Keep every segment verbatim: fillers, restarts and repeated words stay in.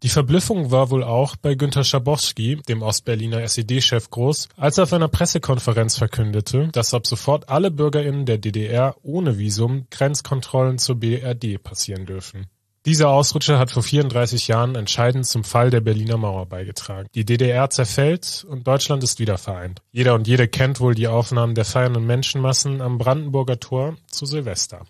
Die Verblüffung war wohl auch bei Günter Schabowski, dem Ostberliner S E D-Chef, groß, als er auf einer Pressekonferenz verkündete, dass ab sofort alle BürgerInnen der D D R ohne Visum Grenzkontrollen zur B R D passieren dürfen. Dieser Ausrutscher hat vor vierunddreißig Jahren entscheidend zum Fall der Berliner Mauer beigetragen. Die D D R zerfällt und Deutschland ist wieder vereint. Jeder und jede kennt wohl die Aufnahmen der feiernden Menschenmassen am Brandenburger Tor zu Silvester.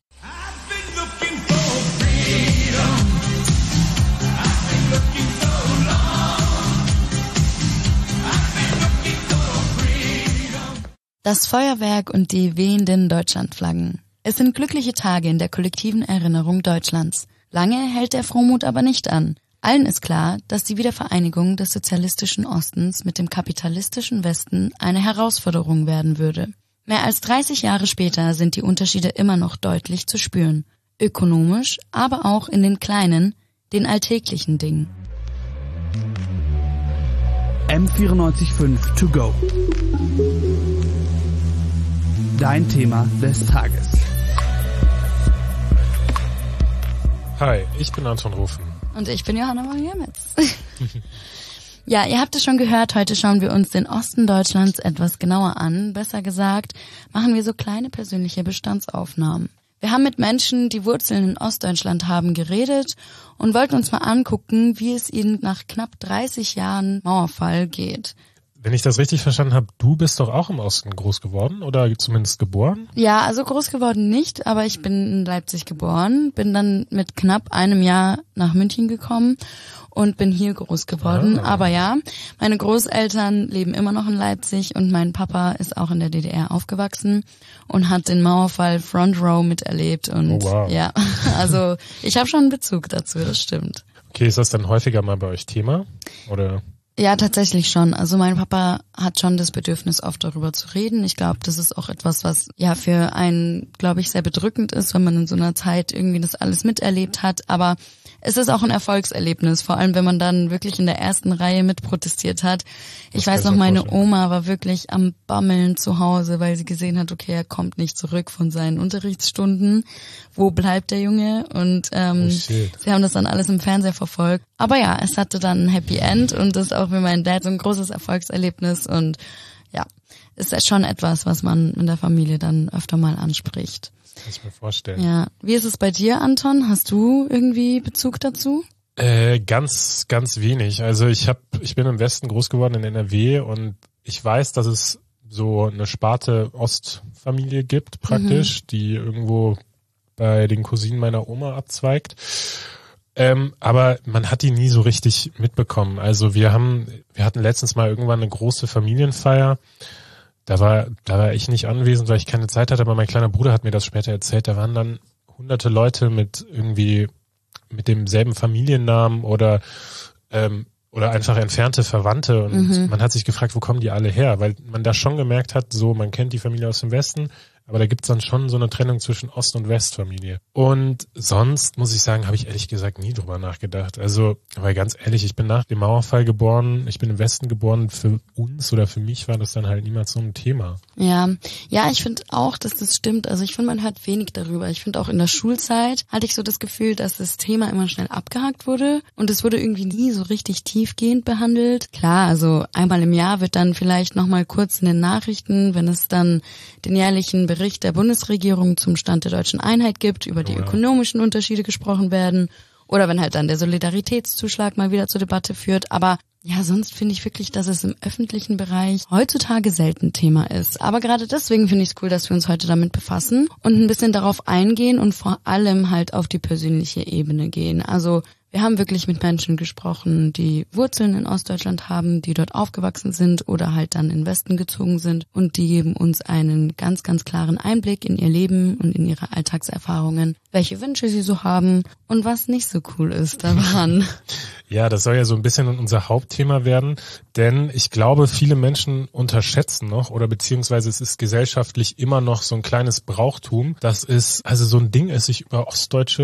Das Feuerwerk und die wehenden Deutschlandflaggen. Es sind glückliche Tage in der kollektiven Erinnerung Deutschlands. Lange hält der Frohmut aber nicht an. Allen ist klar, dass die Wiedervereinigung des sozialistischen Ostens mit dem kapitalistischen Westen eine Herausforderung werden würde. Mehr als dreißig Jahre später sind die Unterschiede immer noch deutlich zu spüren. Ökonomisch, aber auch in den kleinen, den alltäglichen Dingen. M vierundneunzig Komma fünf to go. Dein Thema des Tages. Hi, ich bin Anton Rufen. Und ich bin Johanna Maria-Metz. Ja, ihr habt es schon gehört, heute schauen wir uns den Osten Deutschlands etwas genauer an. Besser gesagt, machen wir so kleine persönliche Bestandsaufnahmen. Wir haben mit Menschen, die Wurzeln in Ostdeutschland haben, geredet und wollten uns mal angucken, wie es ihnen nach knapp dreißig Jahren Mauerfall geht. Wenn ich das richtig verstanden habe, du bist doch auch im Osten groß geworden oder zumindest geboren? Ja, also groß geworden nicht, aber ich bin in Leipzig geboren, bin dann mit knapp einem Jahr nach München gekommen und bin hier groß geworden. Ah. Aber ja, meine Großeltern leben immer noch in Leipzig und mein Papa ist auch in der D D R aufgewachsen und hat den Mauerfall Front Row miterlebt. Und oh, wow. Ja, also ich habe schon einen Bezug dazu, das stimmt. Okay, ist das dann häufiger mal bei euch Thema oder? Ja, tatsächlich schon. Also mein Papa hat schon das Bedürfnis, oft darüber zu reden. Ich glaube, das ist auch etwas, was ja für einen, glaube ich, sehr bedrückend ist, wenn man in so einer Zeit irgendwie das alles miterlebt hat. Aber es ist auch ein Erfolgserlebnis, vor allem wenn man dann wirklich in der ersten Reihe mitprotestiert hat. Ich weiß noch, meine Oma war wirklich am Bammeln zu Hause, weil sie gesehen hat, okay, er kommt nicht zurück von seinen Unterrichtsstunden. Wo bleibt der Junge? Und ähm, oh, sie haben das dann alles im Fernseher verfolgt. Aber ja, es hatte dann ein Happy End und das ist auch für meinen Dad so ein großes Erfolgserlebnis. Und ja, ist ja schon etwas, was man in der Familie dann öfter mal anspricht. Kann ich mir vorstellen. Ja. Wie ist es bei dir, Anton? Hast du irgendwie Bezug dazu? Äh, ganz, ganz wenig. Also ich hab, ich bin im Westen groß geworden in N R W und ich weiß, dass es so eine Sparte Ostfamilie gibt, praktisch, mhm. die irgendwo bei den Cousinen meiner Oma abzweigt. Ähm, aber man hat die nie so richtig mitbekommen. Also wir haben, wir hatten letztens mal irgendwann eine große Familienfeier. Da war, da war ich nicht anwesend, weil ich keine Zeit hatte, aber mein kleiner Bruder hat mir das später erzählt. Da waren dann hunderte Leute mit irgendwie, mit demselben Familiennamen oder, ähm, oder einfach entfernte Verwandte und mhm. man hat sich gefragt, wo kommen die alle her? Weil man da schon gemerkt hat, so, man kennt die Familie aus dem Westen, aber da gibt's dann schon so eine Trennung zwischen Ost- und Westfamilie. Und sonst, muss ich sagen, habe ich ehrlich gesagt nie drüber nachgedacht. Also, weil ganz ehrlich, ich bin nach dem Mauerfall geboren, ich bin im Westen geboren, für uns oder für mich war das dann halt niemals so ein Thema. Ja, ja, ich finde auch, dass das stimmt. Also ich finde, man hört wenig darüber. Ich finde auch in der Schulzeit hatte ich so das Gefühl, dass das Thema immer schnell abgehakt wurde und es wurde irgendwie nie so richtig tiefgehend behandelt. Klar, also einmal im Jahr wird dann vielleicht nochmal kurz in den Nachrichten, wenn es dann den jährlichen Bericht der Bundesregierung zum Stand der deutschen Einheit gibt, über die oh ja. ökonomischen Unterschiede gesprochen werden oder wenn halt dann der Solidaritätszuschlag mal wieder zur Debatte führt. Aber ja, sonst finde ich wirklich, dass es im öffentlichen Bereich heutzutage selten Thema ist. Aber gerade deswegen finde ich es cool, dass wir uns heute damit befassen und ein bisschen darauf eingehen und vor allem halt auf die persönliche Ebene gehen. Also wir haben wirklich mit Menschen gesprochen, die Wurzeln in Ostdeutschland haben, die dort aufgewachsen sind oder halt dann in den Westen gezogen sind und die geben uns einen ganz, ganz klaren Einblick in ihr Leben und in ihre Alltagserfahrungen, welche Wünsche sie so haben und was nicht so cool ist daran. Ja, das soll ja so ein bisschen unser Hauptthema werden, denn ich glaube, viele Menschen unterschätzen noch oder beziehungsweise es ist gesellschaftlich immer noch so ein kleines Brauchtum, dass es also so ein Ding ist, sich über Ostdeutsche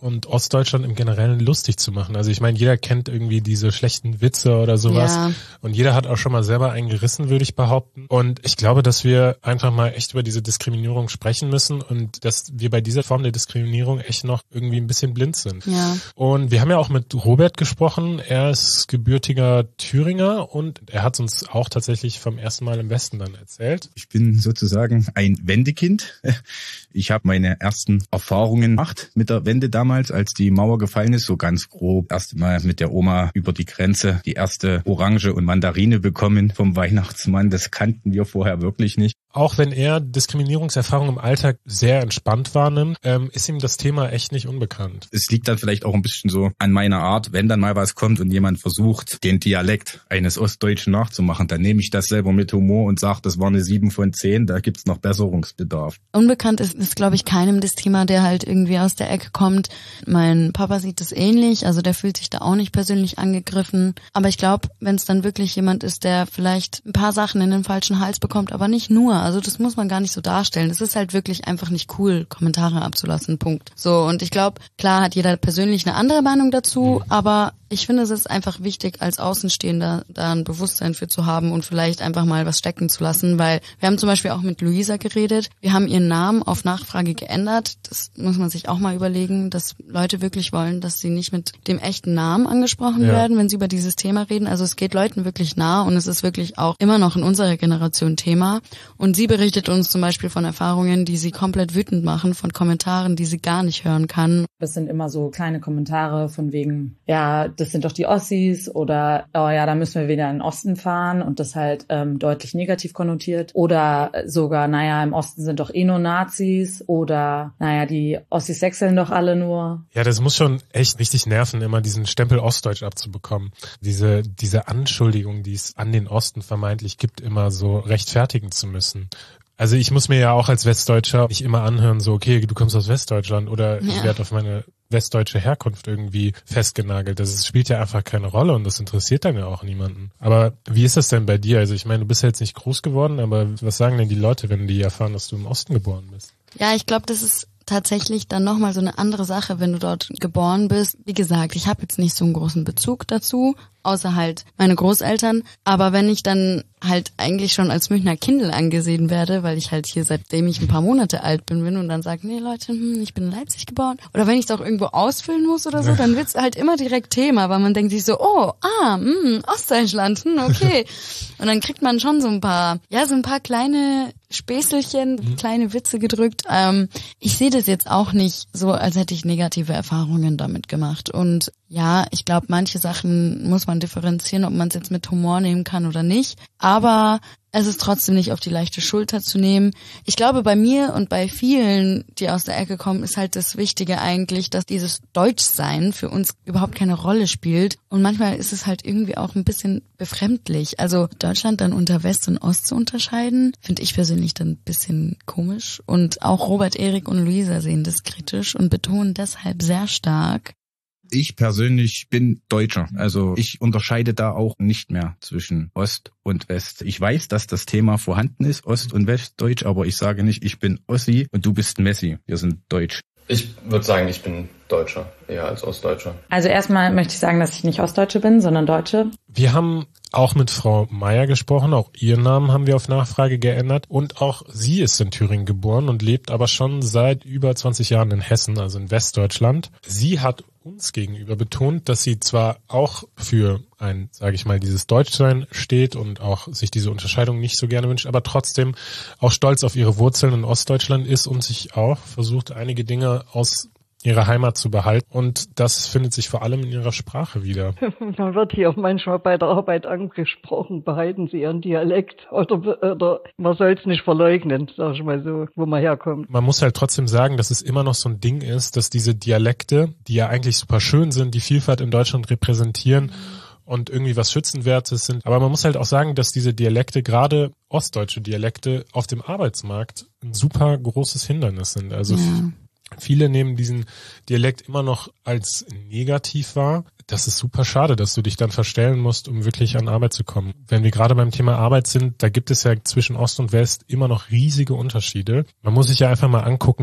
und Ostdeutschland im Generellen lustig zu machen. Also ich meine, jeder kennt irgendwie diese schlechten Witze oder sowas Ja. und jeder hat auch schon mal selber einen gerissen, würde ich behaupten. Und ich glaube, dass wir einfach mal echt über diese Diskriminierung sprechen müssen und dass wir bei dieser Form der Diskriminierung echt noch irgendwie ein bisschen blind sind. Ja. Und wir haben ja auch mit Robert gesprochen. Er ist gebürtiger Thüringer und er hat uns auch tatsächlich vom ersten Mal im Westen dann erzählt. Ich bin sozusagen ein Wendekind. Ich habe meine ersten Erfahrungen gemacht mit der Wende damals, als die Mauer gefallen ist, so ganz grob. Erst mal mit der Oma über die Grenze die erste Orange und Mandarine bekommen vom Weihnachtsmann. Das kannten wir vorher wirklich nicht. Auch wenn er Diskriminierungserfahrung im Alltag sehr entspannt wahrnimmt, ähm, ist ihm das Thema echt nicht unbekannt. Es liegt dann vielleicht auch ein bisschen so an meiner Art, wenn dann mal was kommt und jemand versucht, den Dialekt eines Ostdeutschen nachzumachen, dann nehme ich das selber mit Humor und sage, das war eine sieben von zehn, da gibt's noch Besserungsbedarf. Unbekannt ist, ist glaube ich, keinem das Thema, der halt irgendwie aus der Ecke kommt. Mein Papa sieht das ähnlich, also der fühlt sich da auch nicht persönlich angegriffen. Aber ich glaube, wenn es dann wirklich jemand ist, der vielleicht ein paar Sachen in den falschen Hals bekommt, aber nicht nur, also das muss man gar nicht so darstellen. Es ist halt wirklich einfach nicht cool, Kommentare abzulassen, Punkt. So, und ich glaube, klar hat jeder persönlich eine andere Meinung dazu, aber ich finde, es ist einfach wichtig, als Außenstehender da ein Bewusstsein für zu haben und vielleicht einfach mal was stecken zu lassen, weil wir haben zum Beispiel auch mit Luisa geredet. Wir haben ihren Namen auf Nachfrage geändert. Das muss man sich auch mal überlegen, dass Leute wirklich wollen, dass sie nicht mit dem echten Namen angesprochen Ja. werden, wenn sie über dieses Thema reden. Also es geht Leuten wirklich nah und es ist wirklich auch immer noch in unserer Generation Thema. Und sie berichtet uns zum Beispiel von Erfahrungen, die sie komplett wütend machen, von Kommentaren, die sie gar nicht hören kann. Das sind immer so kleine Kommentare von wegen, ja, das sind doch die Ossis oder, oh ja, da müssen wir wieder in den Osten fahren und das halt ähm, deutlich negativ konnotiert. Oder sogar, naja, im Osten sind doch eh nur Nazis oder, naja, die Ossis sechseln doch alle nur. Ja, das muss schon echt richtig nerven, immer diesen Stempel Ostdeutsch abzubekommen. Diese, diese Anschuldigung, die es an den Osten vermeintlich gibt, immer so rechtfertigen zu müssen. Also ich muss mir ja auch als Westdeutscher nicht immer anhören, so, okay, du kommst aus Westdeutschland oder ich Ja. werde auf meine westdeutsche Herkunft irgendwie festgenagelt. Das spielt ja einfach keine Rolle und das interessiert dann ja auch niemanden. Aber wie ist das denn bei dir? Also ich meine, du bist ja jetzt nicht groß geworden, aber was sagen denn die Leute, wenn die erfahren, dass du im Osten geboren bist? Ja, ich glaube, das ist tatsächlich dann nochmal so eine andere Sache, wenn du dort geboren bist. Wie gesagt, ich habe jetzt nicht so einen großen Bezug dazu, außer halt meine Großeltern. Aber wenn ich dann halt eigentlich schon als Münchner Kindl angesehen werde, weil ich halt hier seitdem ich ein paar Monate alt bin, bin und dann sage, nee Leute, hm, ich bin in Leipzig geboren. Oder wenn ich es auch irgendwo ausfüllen muss oder so, dann wird's halt immer direkt Thema, weil man denkt sich so, oh, ah, hm, Ostdeutschland, hm, okay. Und dann kriegt man schon so ein paar, ja, so ein paar kleine Späßelchen, mhm. kleine Witze gedrückt. Ähm, ich sehe das jetzt auch nicht so, als hätte ich negative Erfahrungen damit gemacht. Und ja, ich glaube, manche Sachen muss man differenzieren, ob man es jetzt mit Humor nehmen kann oder nicht. Aber es ist trotzdem nicht auf die leichte Schulter zu nehmen. Ich glaube, bei mir und bei vielen, die aus der Ecke kommen, ist halt das Wichtige eigentlich, dass dieses Deutschsein für uns überhaupt keine Rolle spielt. Und manchmal ist es halt irgendwie auch ein bisschen befremdlich. Also Deutschland dann unter West und Ost zu unterscheiden, finde ich persönlich dann ein bisschen komisch. Und auch Robert, Erik und Luisa sehen das kritisch und betonen deshalb sehr stark. Ich persönlich bin Deutscher, also ich unterscheide da auch nicht mehr zwischen Ost und West. Ich weiß, dass das Thema vorhanden ist, Ost- und Westdeutsch, aber ich sage nicht, ich bin Ossi und du bist Messi. Wir sind Deutsch. Ich würde sagen, ich bin Deutscher, eher als Ostdeutscher. Also erstmal möchte ich sagen, dass ich nicht Ostdeutsche bin, sondern Deutsche. Wir haben auch mit Frau Meier gesprochen, auch ihren Namen haben wir auf Nachfrage geändert und auch sie ist in Thüringen geboren und lebt aber schon seit über zwanzig Jahren in Hessen, also in Westdeutschland. Sie hat uns gegenüber betont, dass sie zwar auch für ein, sage ich mal, dieses Deutschsein steht und auch sich diese Unterscheidung nicht so gerne wünscht, aber trotzdem auch stolz auf ihre Wurzeln in Ostdeutschland ist und sich auch versucht, einige Dinge aus ihre Heimat zu behalten. Und das findet sich vor allem in ihrer Sprache wieder. Man wird hier auch manchmal bei der Arbeit angesprochen, behalten Sie Ihren Dialekt oder, oder man soll es nicht verleugnen, sag ich mal so, wo man herkommt. Man muss halt trotzdem sagen, dass es immer noch so ein Ding ist, dass diese Dialekte, die ja eigentlich super schön sind, die Vielfalt in Deutschland repräsentieren und irgendwie was Schützenwertes sind. Aber man muss halt auch sagen, dass diese Dialekte, gerade ostdeutsche Dialekte, auf dem Arbeitsmarkt ein super großes Hindernis sind. Also Ja. Viele nehmen diesen Dialekt immer noch als negativ wahr. Das ist super schade, dass du dich dann verstellen musst, um wirklich an Arbeit zu kommen. Wenn wir gerade beim Thema Arbeit sind, da gibt es ja zwischen Ost und West immer noch riesige Unterschiede. Man muss sich ja einfach mal angucken, dass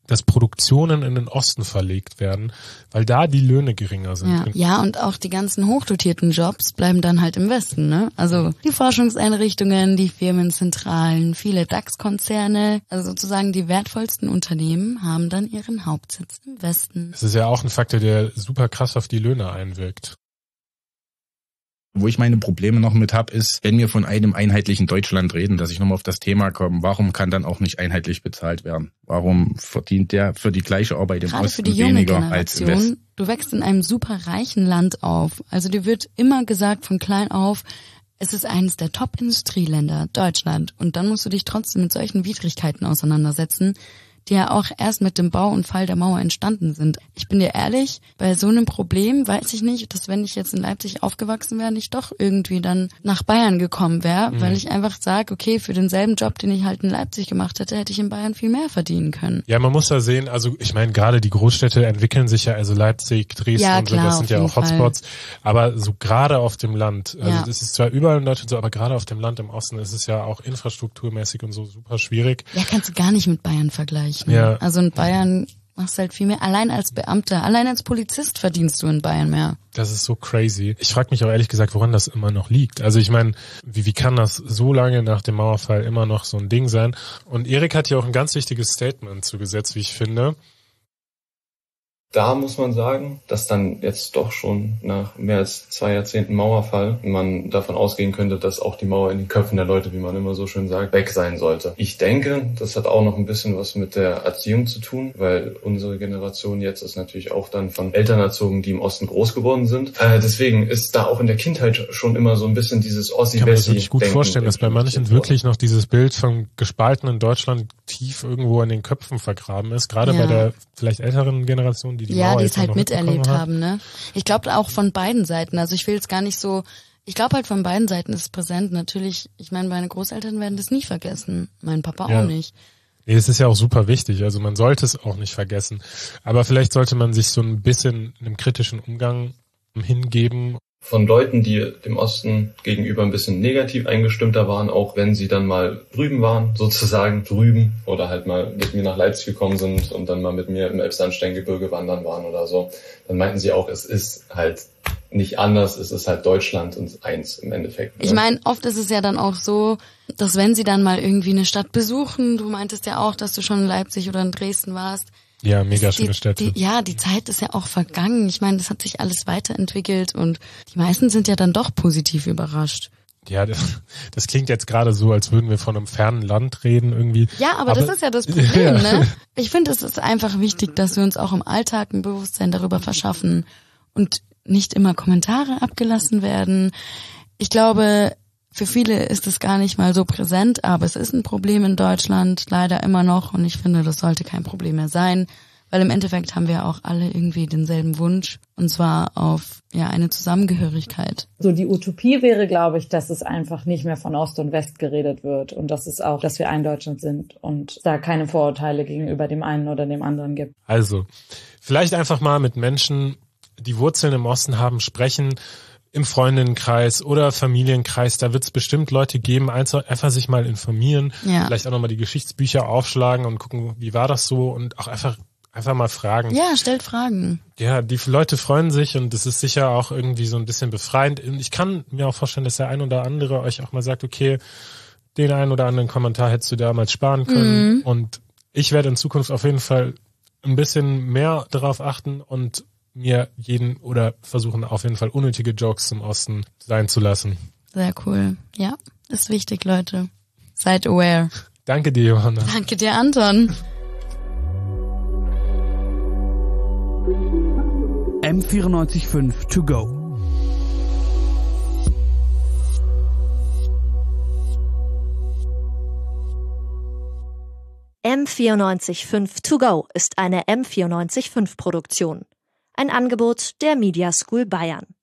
dass Produktionen in den Osten verlegt werden, weil da die Löhne geringer sind. Ja, ja, und auch die ganzen hochdotierten Jobs bleiben dann halt im Westen, ne? Also die Forschungseinrichtungen, die Firmenzentralen, viele DAX-Konzerne, also sozusagen die wertvollsten Unternehmen haben dann ihren Hauptsitz im Westen. Es ist ja auch ein Faktor, der super krass auf die Löhne einwirkt. Wo ich meine Probleme noch mit habe, ist, wenn wir von einem einheitlichen Deutschland reden, dass ich nochmal auf das Thema komme, warum kann dann auch nicht einheitlich bezahlt werden? Warum verdient der für die gleiche Arbeit im Gerade Osten für die junge weniger als im Generation, Westen? du wächst in einem super reichen Land auf. Also dir wird immer gesagt von klein auf, es ist eines der Top-Industrieländer, Deutschland. Und dann musst du dich trotzdem mit solchen Widrigkeiten auseinandersetzen, die ja auch erst mit dem Bau und Fall der Mauer entstanden sind. Ich bin dir ehrlich, bei so einem Problem weiß ich nicht, dass wenn ich jetzt in Leipzig aufgewachsen wäre, nicht doch irgendwie dann nach Bayern gekommen wäre, mhm. weil ich einfach sage, okay, für denselben Job, den ich halt in Leipzig gemacht hätte, hätte ich in Bayern viel mehr verdienen können. Ja, man muss da sehen, also ich meine, gerade die Großstädte entwickeln sich ja, also Leipzig, Dresden ja, und so, klar, das sind ja auch Hotspots, Fall. aber so gerade auf dem Land, also ja. das ist zwar überall in Deutschland so, aber gerade auf dem Land im Osten ist es ja auch infrastrukturmäßig und so super schwierig. Ja, kannst du gar nicht mit Bayern vergleichen. Ja. Also in Bayern machst du halt viel mehr. Allein als Beamter, allein als Polizist verdienst du in Bayern mehr. Das ist so crazy. Ich frage mich auch ehrlich gesagt, woran das immer noch liegt. Also ich meine, wie, wie kann das so lange nach dem Mauerfall immer noch so ein Ding sein? Und Erik hat ja auch ein ganz wichtiges Statement zugesetzt, wie ich finde. Da muss man sagen, dass dann jetzt doch schon nach mehr als zwei Jahrzehnten Mauerfall man davon ausgehen könnte, dass auch die Mauer in den Köpfen der Leute, wie man immer so schön sagt, weg sein sollte. Ich denke, das hat auch noch ein bisschen was mit der Erziehung zu tun, weil unsere Generation jetzt ist natürlich auch dann von Eltern erzogen, die im Osten groß geworden sind. Äh, deswegen ist da auch in der Kindheit schon immer so ein bisschen dieses Ossi-Bessi. Ich kann mir das wirklich gut vorstellen, dass bei manchen wirklich noch dieses Bild vom gespaltenen Deutschland tief irgendwo in den Köpfen vergraben ist, gerade ja. bei der vielleicht älteren Generation, die die ja, Mauer die jetzt es halt miterlebt hat. haben, ne? Ich glaube auch von beiden Seiten. Also ich will jetzt gar nicht so, ich glaube halt von beiden Seiten ist es präsent. Natürlich, ich meine, meine Großeltern werden das nie vergessen. Mein Papa ja. auch nicht. Nee, es ist ja auch super wichtig. Also man sollte es auch nicht vergessen. Aber vielleicht sollte man sich so ein bisschen einem kritischen Umgang hingeben. Von Leuten, die dem Osten gegenüber ein bisschen negativ eingestimmter waren, auch wenn sie dann mal drüben waren, sozusagen drüben, oder halt mal mit mir nach Leipzig gekommen sind und dann mal mit mir im Elbsandsteingebirge wandern waren oder so, dann meinten sie auch, es ist halt nicht anders, es ist halt Deutschland und eins im Endeffekt. Ne? Ich meine, oft ist es ja dann auch so, dass wenn sie dann mal irgendwie eine Stadt besuchen, du meintest ja auch, dass du schon in Leipzig oder in Dresden warst, ja, mega schöne Städte. Die, ja, die Zeit ist ja auch vergangen. Ich meine, das hat sich alles weiterentwickelt und die meisten sind ja dann doch positiv überrascht. Ja, das, das klingt jetzt gerade so, als würden wir von einem fernen Land reden irgendwie. Ja, aber, aber das ist ja das Problem, ja. ne? Ich finde, es ist einfach wichtig, dass wir uns auch im Alltag ein Bewusstsein darüber verschaffen und nicht immer Kommentare abgelassen werden. Ich glaube, für viele ist es gar nicht mal so präsent, aber es ist ein Problem in Deutschland, leider immer noch. Und ich finde, das sollte kein Problem mehr sein, weil im Endeffekt haben wir auch alle irgendwie denselben Wunsch, und zwar auf ja eine Zusammengehörigkeit. So die Utopie wäre, glaube ich, dass es einfach nicht mehr von Ost und West geredet wird und dass es auch, dass wir ein Deutschland sind und da keine Vorurteile gegenüber dem einen oder dem anderen gibt. Also, vielleicht einfach mal mit Menschen, die Wurzeln im Osten haben, sprechen, im Freundinnenkreis oder Familienkreis, da wird es bestimmt Leute geben, einfach sich mal informieren, ja. vielleicht auch nochmal die Geschichtsbücher aufschlagen und gucken, wie war das so, und auch einfach einfach mal fragen. Ja, stellt Fragen. Ja, die Leute freuen sich und es ist sicher auch irgendwie so ein bisschen befreiend. Ich kann mir auch vorstellen, dass der ein oder andere euch auch mal sagt, okay, den einen oder anderen Kommentar hättest du damals sparen können, mhm. und ich werde in Zukunft auf jeden Fall ein bisschen mehr darauf achten und mir jeden oder versuchen auf jeden Fall unnötige Jokes zum Osten sein zu lassen. Sehr cool. Ja, ist wichtig, Leute. Seid aware. Danke dir, Johanna. Danke dir, Anton. M vierundneunzig Komma fünf to go. M vierundneunzig Komma fünf to go ist eine M vierundneunzig Komma fünf Produktion. Ein Angebot der Media School Bayern.